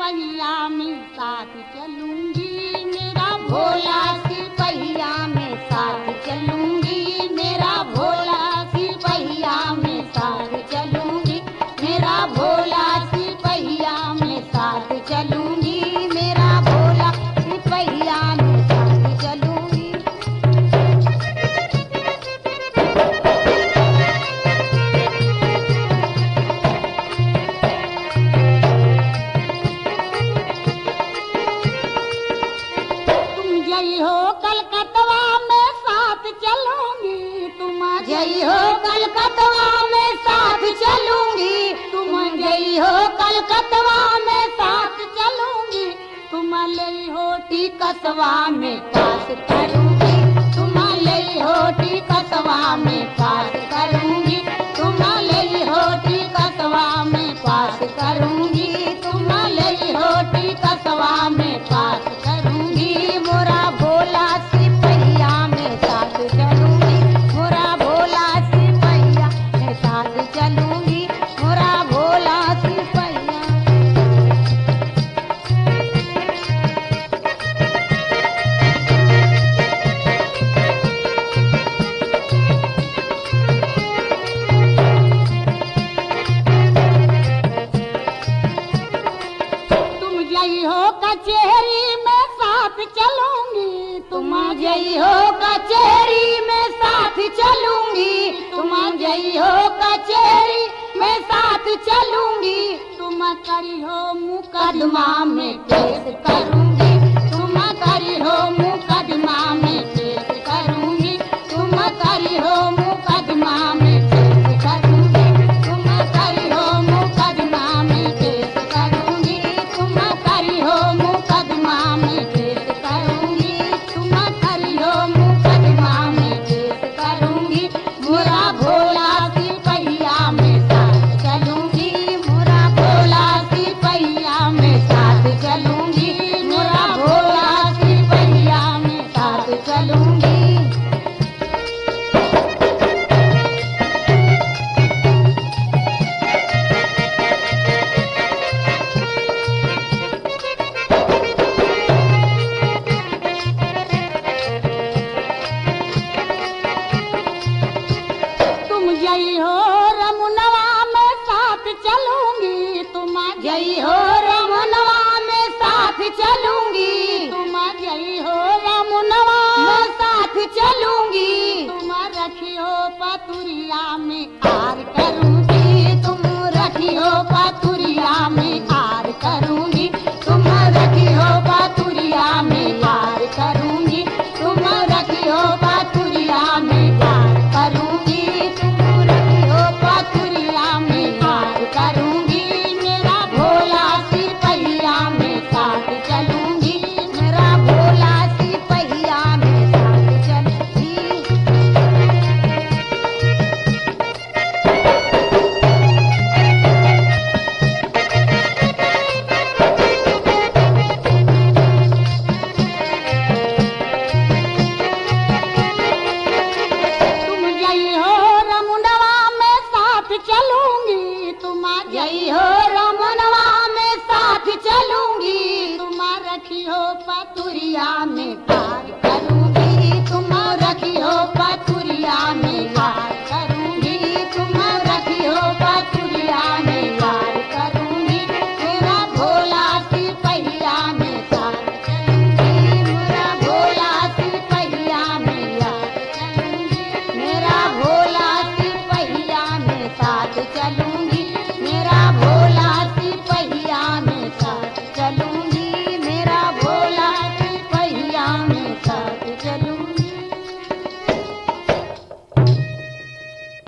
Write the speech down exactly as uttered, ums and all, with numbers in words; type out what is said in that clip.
सिपहिया में साथ चलूंगी, मेरा भोला सिपहिया में साथ चलूंगी, मेरा भोला सिपहिया में साथ चलूंगी, मेरा भोला सिपहिया में साथ चलूंगी, मेरा भोला सिपहिया में साथ चलूंगी। जय हो कलकतवा में साथ चलूंगी, तुम जय हो कलकतवा में साथ चलूंगी, तुम जय हो कलकतवा में साथ चलूंगी, तुम ले हो टिकतवा में पास करूंगी, तुम ले हो टिकतवा में पास करूंगी, तुम ले हो टिकतवा में पास करूंगी, तुम ले हो टिकतवा में पास करूंगी, मोरा भोला सिपहिया में साथ चलूंगी, मोरा भोला सिपहिया में साथ चलूंगी, मोरा भोला सिपहिया। तुम जई हो कचहरी में साथ चलूंगी, तुम जई हो कचहरी में साथ चलूंगी, तुम जई हो कचहरी में साथ चलूंगी, तुम करी हो मुकदमा में केस करूंगी, तुम करी हो मुकदमा में केस करूंगी, तुम करी हो मुकदमा में केस करूंगी, तुम करी हो मुकदमा में केस करूंगी, तुम करी हो मुकदमा में केस करूंगी, तुम करी हो मुकदमा में केस करूंगी, मोरा भोला सिपहिया में साथ चलूंगी, मोरा भोला सिपहिया में साथ चलूंगी, मोरा भोला सिपहिया में साथ चलूंगी। तुम जई हो रमुनवा में साथ चलूंगी, तुम जई हो रमुनवा में साथ चलूंगी, तुम जई हो रमुनवा में साथ चलूंगी, तुम रखियो पतुरिया में आर करूंगी, तुम रखियो पतुरिया में आर करूंगी, तुम रखियो पतुरिया में आर करूंगी, तुम रखियो पतुरिया में आर करूंगी, तुम रखियो पतुरिया में आर करूंगी, मेरा भोला सिपहिया में साथ चलूंगी, मेरा भोला सिपहिया में साथ चलूंगी। तुम जई हो रमुनवा में साथ चलूंगी, तुम जई हो रमुनवा में साथ चलूंगी, तुम रखी हो पतुरिया